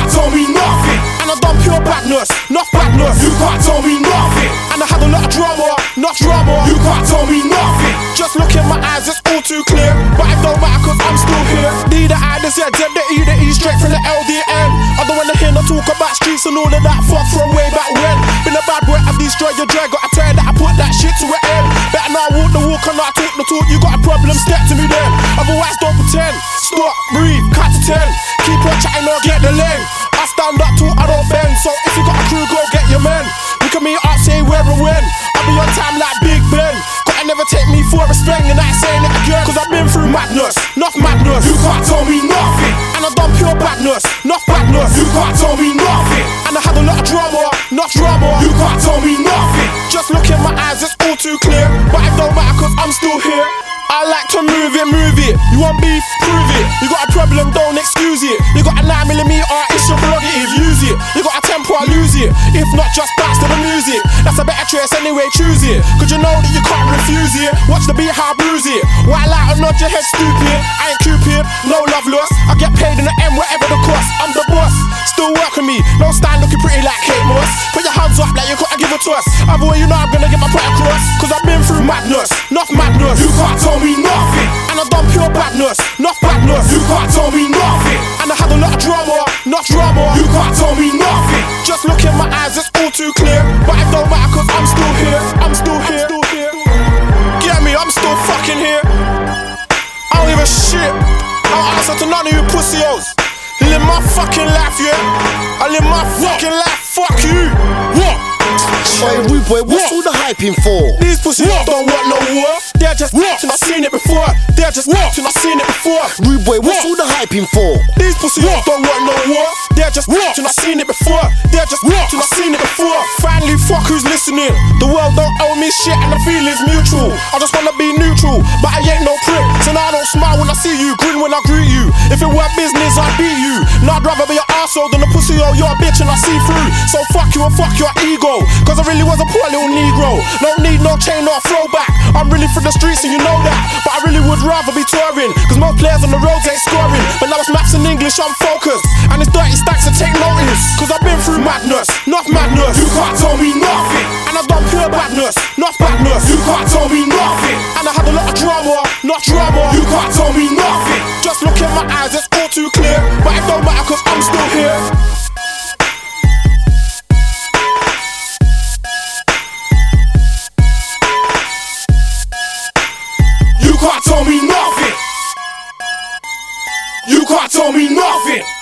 tell me nothing. And I done pure badness, not badness. You can't tell me nothing. And I had a lot of drama, not drama. You can't tell me nothing. Just look in my eyes, it's all too clear. But it don't matter cause I'm still here. D the I, the Z, the E, straight from the LDN. I don't wanna hear no talk about streets and all of that fuck from way back when. Been a bad boy, I've destroyed your drag. Got a tell that I put that shit to an end. Better now walk the walk and not talk the talk. You got a problem, step to me then. Otherwise don't pretend. Stop, breathe, cut to 10. Keep on chatting or get the length. I stand up tall, I don't bend. So if you got a crew, go get your men. We can meet up, say where and when. I'll be on time like Big Ben. Gotta never take me for a spring, and I ain't saying it again. Cause I've been through madness, not madness. You can't tell me nothing. And I've done pure badness, not badness. You can't tell me nothing. And I had a lot of drama, not drama. You can't tell me nothing. Just look in my eyes, it's all too clear. But it don't matter cause I'm still here. I like to move it, move it. You want beef, prove it. You got a problem, don't excuse it. You got a 9mm, it's your prerogative, use it. You got a tempo, I lose it. If not, just bounce to the music. That's a better choice anyway, choose it. Cause you know that you can't refuse it. Watch the beat, how I bruise it. White light or nod your head stupid. I ain't Cupid, no love lost. I get paid in the M, whatever the cost. I'm the boss, still working me. No stand looking pretty like Kate Moss. Put your hands up like you gotta give it to us. Otherwise you know I'm gonna get my point across. Cause I've been through madness, not madness. You can't tell me nothing. And I've done pure badness, not badness. You can't tell me nothing. And I had a lot of drama, not drama. You can't tell me nothing. Just look in my eyes, it's all too clear. But it don't matter cause I'm still here. I'm still here. Get me, I'm still fucking here. I don't give a shit. I don't answer to none of you pussy-os. Live my fucking life, yeah. I live my fucking life, fuck you. What? Hey, rude boy, what's all the hyping for? These pussies don't want no war. They're just watching, I've seen it before. They're just watching, I've seen it before. Rude boy, what's all the hyping for? These pussies don't want no war. They're just watching, I've seen it before. They're just watching, I've seen it before. Finally, fuck who's listening. The world don't owe me shit and the feeling's mutual. I just wanna be neutral, but I ain't no prick. So now I don't smile when I see you, grin when I greet you. If it weren't business, I'd beat you. Now I'd rather be an arsehole than a pussy, oh, you're a bitch and I see through. So fuck you and fuck your ego. Cause I really was a poor little Negro. No need, no chain, no throwback. I'm really from the streets and you know that. But I really would rather be touring. Cause most players on the roads ain't scoring. But now it's maths and English, I'm focused. And it's dirty stacks to take notice. Cause I've been through madness, not madness. You can't tell me nothing. And I've done pure badness, not badness. You can't tell me nothing. And I had a lot of drama, not drama. You can't tell me nothing. Just look in my eyes, it's all too clear. But it don't matter cause I'm still here. You can't tell me nothing. You can't tell me nothing.